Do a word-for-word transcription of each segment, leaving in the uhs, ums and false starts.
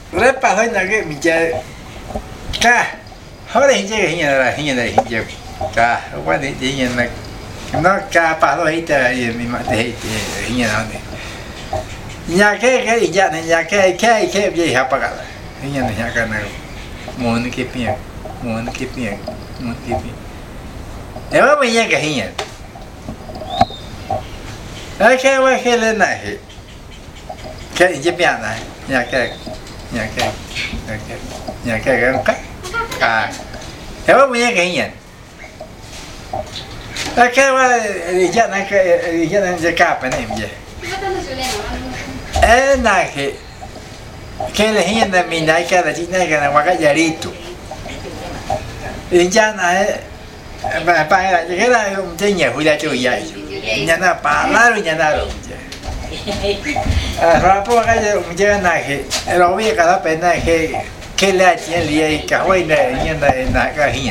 Lepas hari nak ke bicara kah, hari ini je ini lah ini lah ini je kah, apa ni ini nak nak kah apa hari itu ini memang deh ini lah ni. Nhà cái cái gì này nhà cái cái cái gì hả bác ạ? Ini nhà này cái này muốn cái gì, muốn cái gì, muốn cái gì. Em có mấy nhà cái gì? Cái cái cái lên này, cái gì biển này, nhà cái nhà cái nhà cái nhà cái cái cách à thế mà mình cái gì cái cái gì vậy này cái gì này cái cặp này gì eh này cái cái là hiện tại mình nói cái là chỉ này cái là qua cái gì tu hiện này mà phải là cái là không thấy nhiều hồi đã chơi vậy nhà nào bà lá rồi nhà nào rồi rồi bữa cái giờ mình chơi này cái rồi bây giờ cái bên này cái cái là chuyện gì cái hồi này như này này cái gì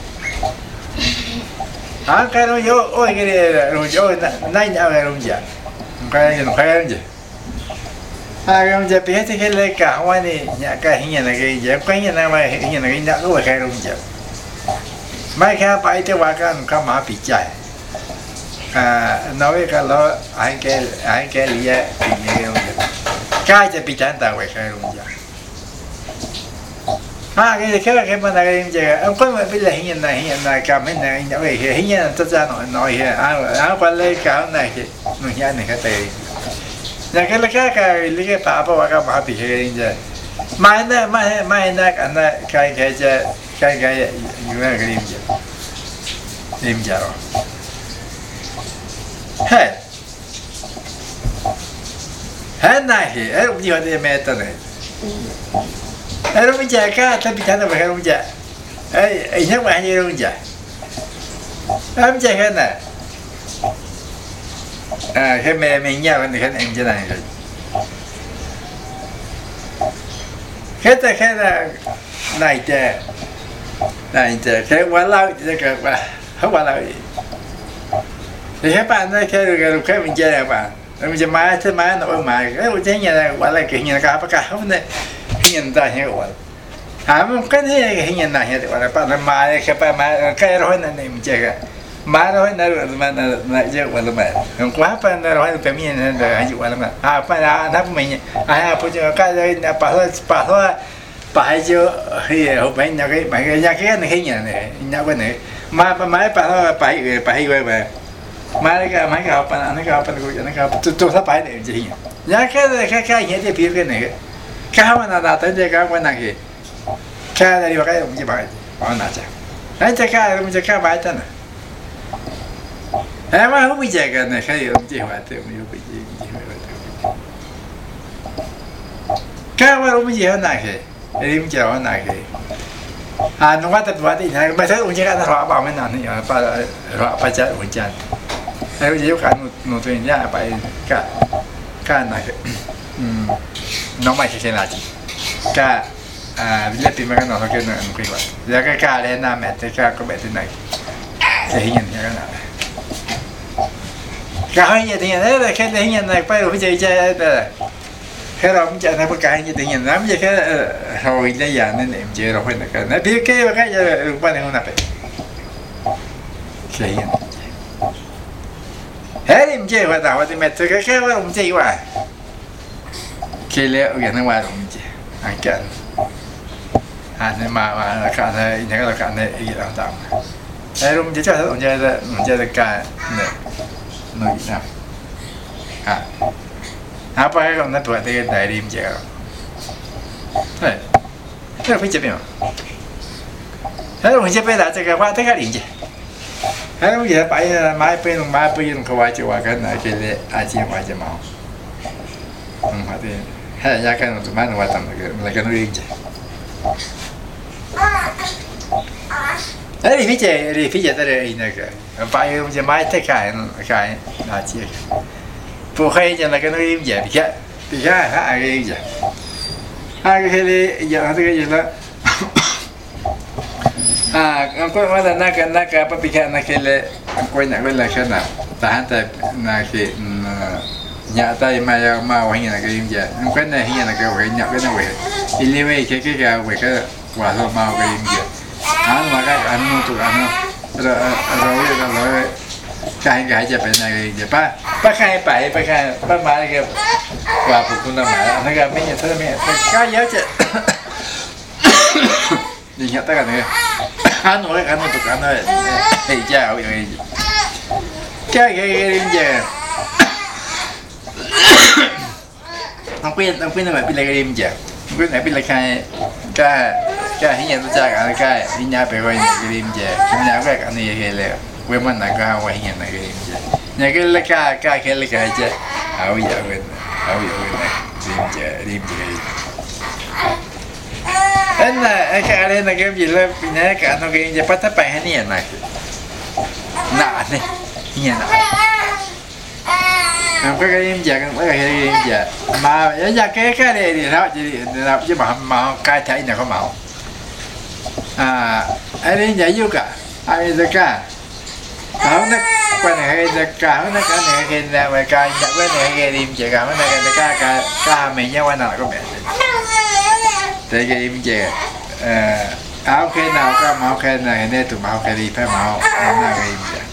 à cái nó vô ôi cái này rồi vô này nhau cái luôn chứ cái này nó cái gì à cái giờ bây giờ cái này cái hồi này nhà cái hình này cái gì cái gì này mà hình này cái nhà nó cái luôn chứ mấy cái bài thìว่ากันเขามาปิดใจอ่าน้อยก็แล้วไอ้แกไอ้แกเลี้ยปีนี้ก็ใกล้จะปิดใจต่างไว้ใครรู้จักอ่าแกแค่แค่มันอะไรจะเอาคนมาเป็นอะไรเงี้ยนะเงี้ยนะการไม่นะเงี้ยเว้ยเงี้ยจะจะหน่อยหน่อยเงี้ยอ่าอ่าคนเลยเขาไหนเงี้ยหนุ่มยันเนี่ยเขาเตะอย่างแค่แค่แค่เลี้ยป่าเพราะว่าเขามาปิดใจจะไม่นะไม่ไม่นะกันนะใครแค่จะใครแค่อยู่นั่นก็เลี้ยจะเลี้ยจะหรอเฮ้เฮ้ไหนเฮ้เราไม่ยอมได้แม่ตัวเนี่ยเฮ้เราไม่แจกก็ถ้าพิจารณาไปเราไม่แจกเฮ้ไอ้นักบอลนี่เราไม่แจกเราไม่แจกแค่ไหนอ่าแค่แม่แม่เงี้ยวันนี้แค่เองจะไหนกันแค่แต่แค่น่ะไหนแจกไหนแจกแค่วันเราจะเกิดว่าเขาวันเราthì các bạn nói cái cái cái mình chơi các bạn, mình chơi máy chơi máy nó ôm máy, cái mình chơi như này gọi là cái như là cái apa cả không này, hình ta như vậy, à mình cái này cái hình này như vậy là bạn làm máy cái bạn máy cái rồi này mình chơi cái, máy rồi này mà lại chơi gọi là máy, còn quá bạn rồi phải mình là hay gọi là máy, à bạn là nắp mình, à bây giờ cái này là bảo thôi bảo thôi, bảo chứ thì hôm nay nhà cái máy cái nhà cái này hình này, nhà cái này, mà máy bảo thôi bảo bảo hay vậy mà mấy cái mấy cái học anh cái học anh cái anh cái học tôi tôi sắp phải để gì nhá cái cái cái hiện tại phía cái này cái học anh đã tới cái cái quan này cái cái này vào cái mình chỉ bài bảo nào chứ đấy cái cái mình chỉ cái bài thôi nè em mà không bị chạy cái này cái gì mình chỉ hỏi tôi mình không bị gì cái mà mình chỉ hỏi này cái cái mình chỉ hỏi này cái à nó quá tuyệt vời thì này bây giờ mình chỉ cái nó rõ bảo mấy nào này bảo rõ phải chạy mình chạyไอ้เจ้าขายหนูตัวเองย่าไปกะกะไหนน้องใหม่เชนลาจิกะอ่าวิลเลปิมากันหน่อยเขาเกี่ยวกับคุยว่าแล้วก็กะเล่นน้ำแมทแต่กะก็แบบที่ไหนจะเห็นอย่างนี้กันนะกะให้ยังที่ไหนแต่แค่เห็นอย่างไรไปเราไม่ใจใจแต่แค่เราไม่ใจนะเพราะกะให้ยังที่อย่างนั้นไม่ใช่แค่เราได้อย่างนั้นเองเจอเราเป็นกันนะพี่แค่ว่าแค่จะรู้ว่าในห้องน้ำไปใช่ยังเฮ้ยมันเจ๊ว่าแต่ว่าที่แม่เธอแค่ว่ามันเจ๊ว่าแค่เลี้ยอย่างนั้นว่ามันเจ๊อ่านกันอ่านในมาว่าราคาในอย่างก็ราคาในอีกต่างๆไอ้รุ่มเจ๊เจ้าผมจะผมจะการเนี่ยหนุ่ยนะอ่ะหาไปก็นั่นตัวเด็กได้ริมเจ๊เฮ้ยเฮ้ยพี่จะเป็นมั้ยเฮ้ยผมจะไปด่าจะกับว่าที่เขาริมเจ๊เฮ้ยมันจะไปไม้เป็นไม้เป็นเขาว่าจะว่ากันนะคือเลยอาชีพว่าจะมาอืมฮะที่เฮ้ยอยากกันตัวมันว่าทำอะไรกันอะไรกันเรื่องจ้ะเฮ้ยพี่เจพี่เจแต่เรื่องนี้ก็ไปมันจะไม้ที่ขายขายอาชีพผู้ใครจะอะไรกันเรื่องจ้ะพี่แค่พี่แค่หาอะไรจ้ะหาก็แค่เลยอย่างนั้นก็อย่างนั้น ah aku mana nak nak apa pikir nak kele aku nak kele kana tahan ta nak ke nyata mai mau hanya nak ke je aku nak hanya nak ke nak ke nak Ili we ke ke ga we ka wa so ma ga yin je. An ma ga an no tu an no. Ra ra we ga lo cái cáiจะเป็นอะไรจะป้าป้าใครไปป้าใครป้ามาอะไรกันว่าผมคุณมาแล้วนะครับไม่เนี่ยเธอไม่ก็เยอะจะอย่างเงี้ยตั้งกันเลยอันนู้นอันนู้นตุกันเลยไอ้เจ้าอย่างเงี้ยแค่แค่เรื่องเจ้าต้องเป็นต้องเป็นอะไรเป็นอะไรเรื่องเจ้าเป็นอะไรเป็นอะไรใครก็ก็ให้เนี่ยรู้จักอะไรก็ให้เนี่ยไปไว้ในเรื่องเจ้าให้เนี่ยก็อันนี้เห็นเลยเว้ยมันนักก็เอาไว้เห็นนักเรื่องเจ้าเนี่ยก็เลยก็ก็แค่เลยก็จะเอาอย่างเงี้ยเอาอย่างเงี้ยเรื่องเจ้าเรื่องเจ้าอันน่ะไอ้การเล่นนักเกมยิ่งเล่นปีนี้การนักเกมจะพัฒนาไปให้เนี่ยนักหนาเนี่ยเนี่ยนักมันก็เกมจากมันก็เกมจากมาอยากแก้แค่เลยดิครับจะจะจะมามาใกล้ใช้เนี่ยเขาเมาอ่าไอ้เรื่องใหญ่ยุ่งอะไอ้เด็กอะเขาเนี่ยคนไหนเด็กเขาเนี่ยคนไหนเห็นแล้วไปการอยากเล่นไหนเกมจากเขาเนี่ยกันเด็กก็ก็ไม่เนี่ยวันนั้นก็แบบแต่เกมเจเอ่อเอาแค่nàoก็มาแค่ไหนเนี่ยถูกมาแค่ดีแค่มาเอาหน้าเกมเจ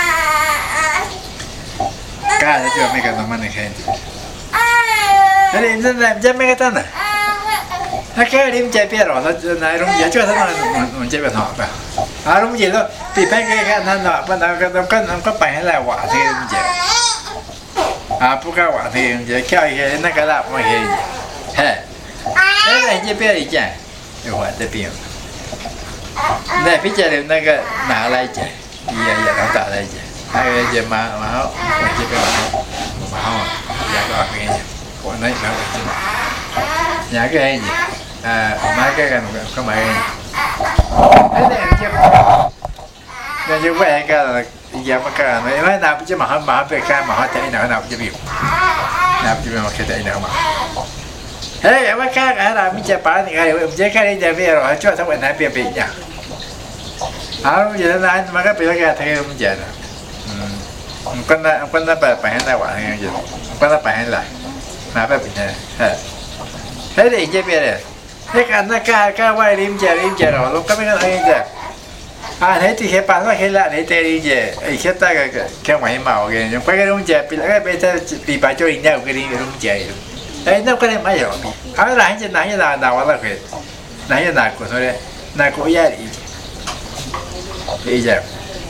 กล้าจะเจอไม่กันต้องมันในแค่นี้อันนี้จะแบบจะไม่กันตั้งนะถ้าแค่ริมเจเปียหรอถ้านายรุ่งเจช่วยท่านมันมันจะเป็นหอบป่ะอารุ่งเจแล้วปีแป้งแค่แค่นั้นหน่อยมันเอาก็ต้องก็ก็ไปให้แล้วหวานที่ริมเจอ่าพวกเขาหวานที่ริมเจแค่แค่นั่นก็รับมาแค่เฮ้เฮ้ยเจเปียอีกจ้ะเดี๋ยวว่าจะเปียเนี่ยพี่เจเดี๋ยวนั่นก็หนาอะไรเจอย่าอย่าต้องตัดอะไรเจไอ้เจมามาเขาเจเปียมาเขามาเขาอยากก็เอาไปเจคนนั้นเขาอยากก็ให้เจอ่ามาแค่กันก็มาเองไอ้เนี่ยเจเนี่ยจะแหวกกันอย่ามากันไม่ไม่นาพี่จะมาหามาไปกันมาหาใจหนาหนาจะบิวนาพี่จะมาแค่ใจหนามาเฮ้ยว่าข้าอะไรไม่จะป้านี่ใครผมจะแค่ได้จะเบี้ยหรอช่วยทั้งวันนั้นเบี้ยไปอย่างเอาอย่างนั้นมันก็เป็นแค่เท่ามันเจนะมันก็น่ามันก็น่าไปไปให้ได้หวานอย่างเงี้ยมันก็น่าไปให้ได้น่าไปเป็นยังเฮ้ยเฮ้ยเด็กจะเบี้ยเลยเด็กอันนั้นก้าก้าว่าริมเจริมเจเราลูกก็ไม่กันอะไรเจอ่าเฮ้ยที่เห็นป้าว่าเห็นละเฮ้ยเตริมเจไอ้แค่ตาก็แค่หมายเมาเงี้ยยังไปก็ริมเจปีละก็ไปเจอปีป้าช่วยเนี่ยก็ริมริมเจไอ้นั่นก็ได้ไม่หรอกเอาหลานจะไหนจะด่าด่าว่าอะไรกันไหนจะด่ากูเท่าไรด่ากูแย่อีกอีกจ้ะ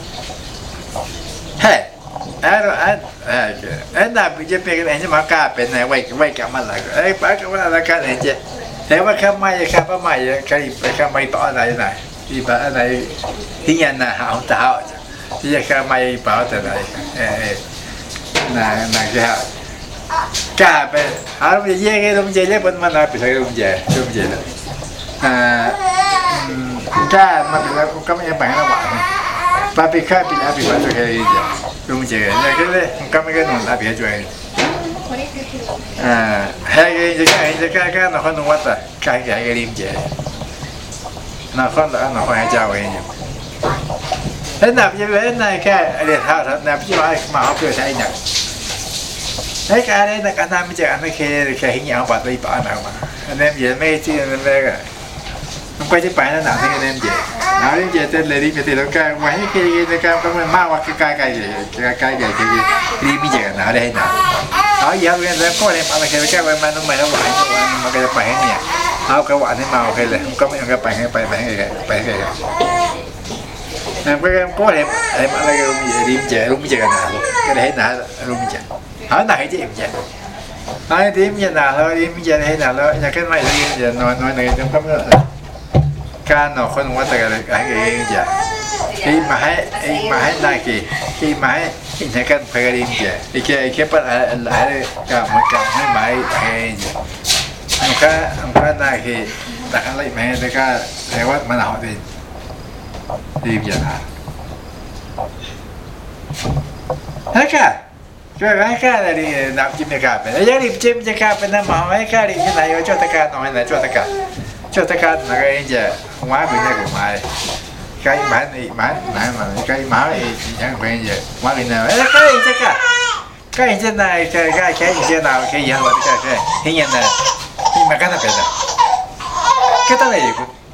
เฮ้ยไอ้เราไอ้ไอ้ไอ้ด่าไปจะเป็นไอ้จะมากล้าเป็นไงไว้ไว้กับมันอะไรไอ้ป้ากับมันอะไรกันไอ้เจ้แต่ว่าข้าไม่ข้าป้าไม่ใครไปข้าไม่ต่ออะไรไหนที่ป้าอะไรที่ยันน่ะหาวเท้าที่จะข้าไม่เปล่าแต่ไหนเอ้น่ะน่ะแค่กล้าไปหาไปเย่ให้ลมเจเล็บมันมาไปใช้ลมเจลมเจเลยอ่ากล้ามาเป็นแล้วก็ไม่ยังไปให้ระหว่างป้าไปฆ่าปีอาปีมาตัวแค่นี้จ้ะลมเจเนี่ยก็เลยก็ไม่ก็หนุนอาปีให้ช่วยอ่าให้จะแค่จะแค่แค่นครนวัดอ่ะแค่แค่แค่ริมเจนครนครให้เจ้าเองเฮ้ยนับยังไงนายแค่เรียนท่านับที่ว่ามาเอาเพื่อใช้เนี่ยไอ้การเนี่ยการทำไม่ใช่อันนั้นแค่แค่หิ้งยาวปัดไปป่าหนักมาอันนั้นเยอะไม่ที่อันนั้นเลยก็มันก็จะไปนั่นหนักที่อันนั้นเยอะหนักที่เยอะแต่เลยที่ไม่ติดแล้วก็วันนี้แค่ในการก็มันมากกว่าใกล้ใกล้ใกล้ใกล้ใกล้ใกล้ที่ไม่เยอะหนักได้หนักเอาเยอะเว้นแล้วก็เลยอะไรแค่แค่วันมันต้องไปแล้วหวานมันก็จะไปให้เนี่ยเอากระหวานให้เมาแค่เลยก็ไม่เอาไปให้ไปไปให้ไปให้นั่นก็ก็เลยอะไรก็มีริมเจริมเจกันนะก็เลยให้หนาริมเจhả này chứ em vậy, ai tím như nào thôi tím như thế nào thôi, nhà cái này thì giờ nói nói này trong cái can nó không có tài cái cái cái gì, khi mà hay mà hay này kì, khi mà hay thì cái cái phải cái gì vậy, thì cái cái bắt lại lại cả một cả mấy máy cái gì, ông cái ông cái này thì đặt lại mấy cái cái cái what mà nào thì tìm vậy hả, hết cả cái cái cái này thì nạp chim để cạp này, cái điểm chim để cạp này mà mấy cái điểm như này cho tất cả nói này cho tất cả, cho tất cả là cái gì, hóa bên này của mày, cái má này má này mà cái má này chẳng quen gì, hóa bên này, cái cái gì cả, cái gì này cái cái cái gì nào cái gì mà cái cái hình như này, hình mà cái nào cái này, Che te ne dico?